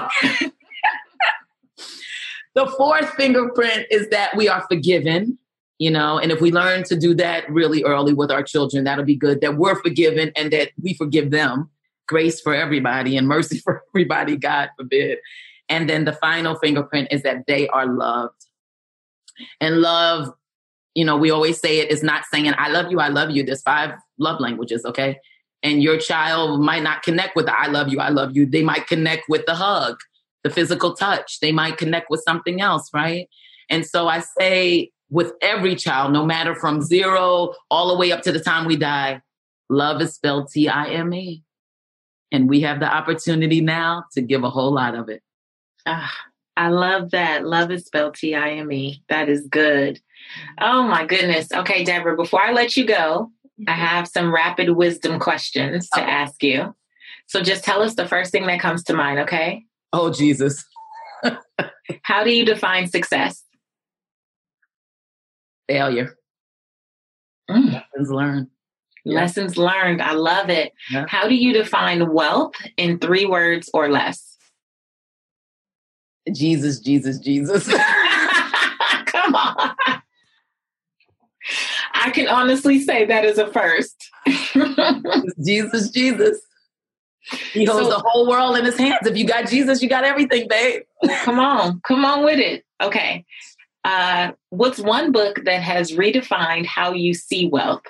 Speaker 1: The fourth fingerprint is that we are forgiven. You know, and if we learn to do that really early with our children, that'll be good, that we're forgiven and that we forgive them. Grace for everybody and mercy for everybody, God forbid. And then the final fingerprint is that they are loved. And love, you know, we always say it is not saying, I love you, I love you. There's five love languages, okay? And your child might not connect with the I love you, I love you. They might connect with the hug, the physical touch. They might connect with something else, right? And so I say, with every child, no matter from zero all the way up to the time we die, love is spelled T I M E. And we have the opportunity now to give a whole lot of it.
Speaker 3: Ah, I love that. Love is spelled T I M E. That is good. Oh, my goodness. Okay, Deborah, before I let you go, I have some rapid wisdom questions to okay. ask you. So just tell us the first thing that comes to mind, okay?
Speaker 1: Oh, Jesus.
Speaker 3: How do you define success?
Speaker 1: Failure.
Speaker 3: Mm.
Speaker 1: Lessons learned.
Speaker 3: Yeah. Lessons learned. I love it. Yeah. How do you define wealth in three words or less?
Speaker 1: Jesus, Jesus, Jesus.
Speaker 3: Come on. I can honestly say that is a first.
Speaker 1: Jesus, Jesus. He holds so, the whole world in his hands. If you got Jesus, you got everything, babe.
Speaker 3: Come on. Come on with it. Okay. Uh, what's one book that has redefined how you see wealth?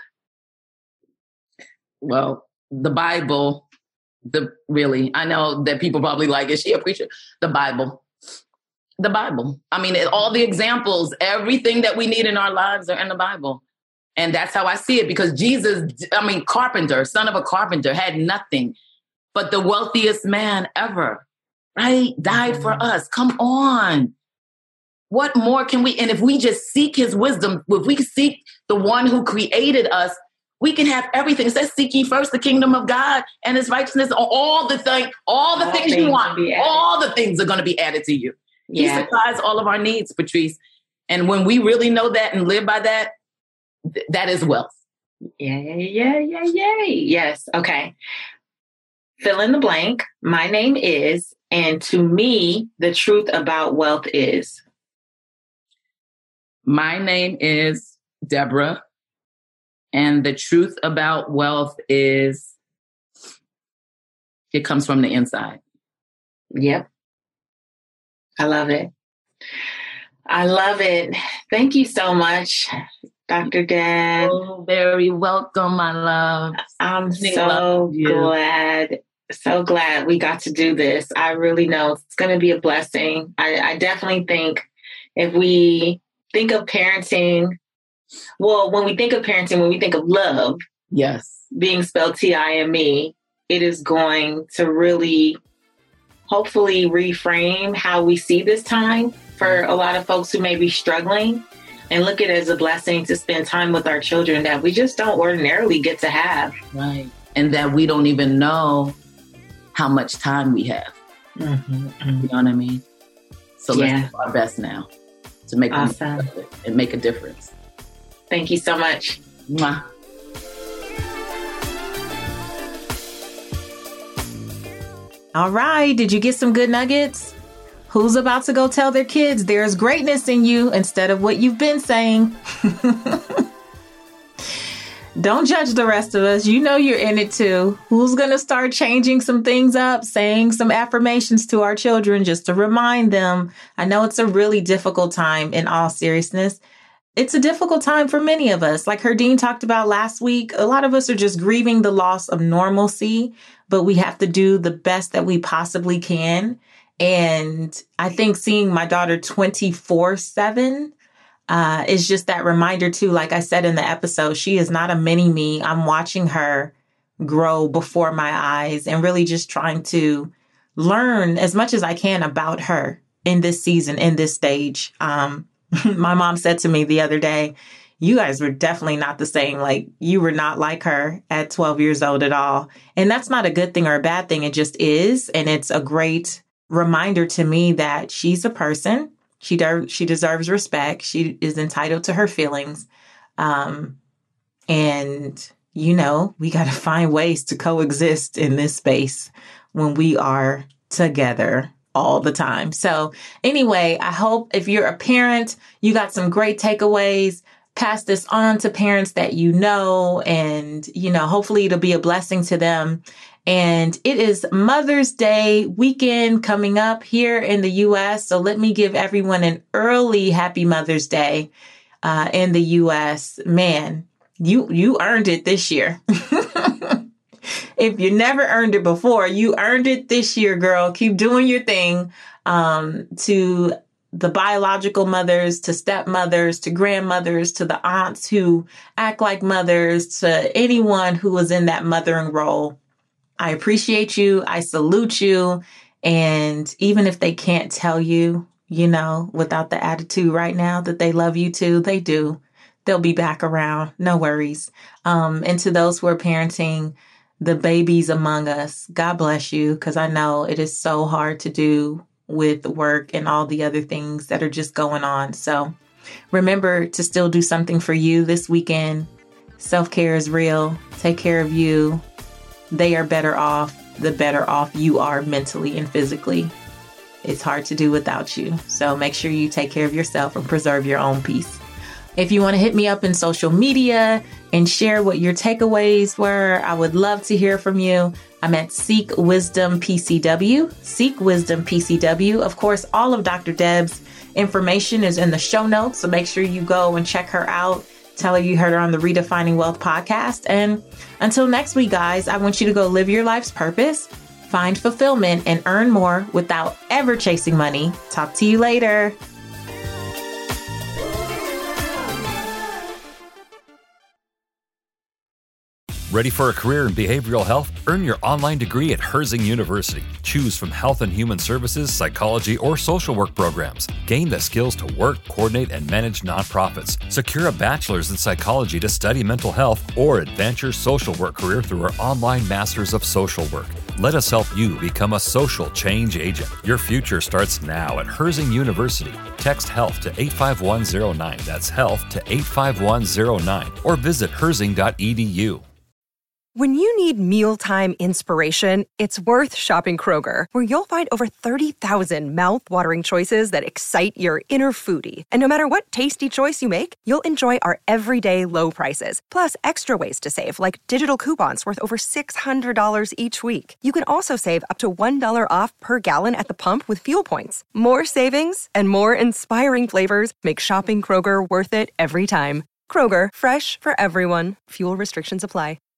Speaker 1: Well, the Bible, the really, I know that people probably like, is she a preacher? The Bible, the Bible. I mean, all the examples, everything that we need in our lives are in the Bible. And that's how I see it, because Jesus, I mean, carpenter, son of a carpenter, had nothing, but the wealthiest man ever, right? Died mm-hmm. for us. Come on. What more can we, and if we just seek his wisdom, if we seek the one who created us, we can have everything. It says, seek ye first the kingdom of God and his righteousness, all the thing, all the all things, things you want, all the things are going to be added to you. Yeah. He supplies all of our needs, Patrice. And when we really know that and live by that, th- that is wealth.
Speaker 3: Yeah, yeah, yeah, yeah. Yes. Okay. Fill in the blank. My name is, and to me, the truth about wealth is.
Speaker 1: My name is Deborah, and the truth about wealth is it comes from the inside.
Speaker 3: Yep. I love it. I love it. Thank you so much, Doctor Deb.
Speaker 1: Oh, very welcome, my love.
Speaker 3: I'm so glad, so glad we got to do this. I really know it's going to be a blessing. I, I definitely think if we think of parenting, well, when we think of parenting, when we think of love,
Speaker 1: yes,
Speaker 3: being spelled T I M E, it is going to really hopefully reframe how we see this time for a lot of folks who may be struggling, and look at it as a blessing to spend time with our children that we just don't ordinarily get to have.
Speaker 1: Right. And that we don't even know how much time we have.
Speaker 3: Mm-hmm, mm-hmm.
Speaker 1: You know what I mean? So
Speaker 3: yeah.
Speaker 1: let's do our best now to make
Speaker 3: awesome.
Speaker 1: it and make a difference.
Speaker 3: Thank you so much.
Speaker 1: Mwah.
Speaker 2: All right. Did you get some good nuggets? Who's about to go tell their kids there's greatness in you instead of what you've been saying? Don't judge the rest of us. You know you're in it too. Who's going to start changing some things up, saying some affirmations to our children just to remind them? I know it's a really difficult time in all seriousness. It's a difficult time for many of us. Like Herdine talked about last week, a lot of us are just grieving the loss of normalcy, but we have to do the best that we possibly can. And I think seeing my daughter twenty-four seven uh, is just that reminder too. Like I said in the episode, she is not a mini me. I'm watching her grow before my eyes and really just trying to learn as much as I can about her in this season, in this stage. Um, my mom said to me the other day, you guys were definitely not the same. Like you were not like her at twelve years old at all. And that's not a good thing or a bad thing. It just is. And it's a great reminder to me that she's a person. She de- she deserves respect. She is entitled to her feelings. Um, and, you know, we got to find ways to coexist in this space when we are together all the time. So anyway, I hope if you're a parent, you got some great takeaways. Pass this on to parents that you know, and, you know, hopefully it'll be a blessing to them. And it is Mother's Day weekend coming up here in the U S. So let me give everyone an early happy Mother's Day uh, in the U S. Man, you you earned it this year. If you never earned it before, you earned it this year, girl. Keep doing your thing. Um, to the biological mothers, to stepmothers, to grandmothers, to the aunts who act like mothers, to anyone who was in that mothering role. I appreciate you. I salute you. And even if they can't tell you, you know, without the attitude right now that they love you too, they do. They'll be back around. No worries. Um, and to those who are parenting the babies among us, God bless you, because I know it is so hard to do with work and all the other things that are just going on. So remember to still do something for you this weekend. Self-care is real. Take care of you. They are better off, the better off you are mentally and physically. It's hard to do without you. So make sure you take care of yourself and preserve your own peace. If you want to hit me up in social media and share what your takeaways were, I would love to hear from you. I'm at Seek Wisdom P C W, Seek Wisdom P C W. Of course, all of Doctor Deb's information is in the show notes, so make sure you go and check her out. Tell her you heard her on the Redefining Wealth podcast. And until next week, guys, I want you to go live your life's purpose, find fulfillment, and earn more without ever chasing money. Talk to you later.
Speaker 4: Ready for a career in behavioral health? Earn your online degree at Herzing University. Choose from health and human services, psychology, or social work programs. Gain the skills to work, coordinate, and manage nonprofits. Secure a bachelor's in psychology to study mental health, or advance your social work career through our online Masters of Social Work. Let us help you become a social change agent. Your future starts now at Herzing University. Text HEALTH to eight five one zero nine. That's HEALTH to eight five one zero nine. Or visit herzing dot e d u.
Speaker 5: When you need mealtime inspiration, it's worth shopping Kroger, where you'll find over thirty thousand mouth-watering choices that excite your inner foodie. And no matter what tasty choice you make, you'll enjoy our everyday low prices, plus extra ways to save, like digital coupons worth over six hundred dollars each week. You can also save up to one dollar off per gallon at the pump with fuel points. More savings and more inspiring flavors make shopping Kroger worth it every time. Kroger, fresh for everyone. Fuel restrictions apply.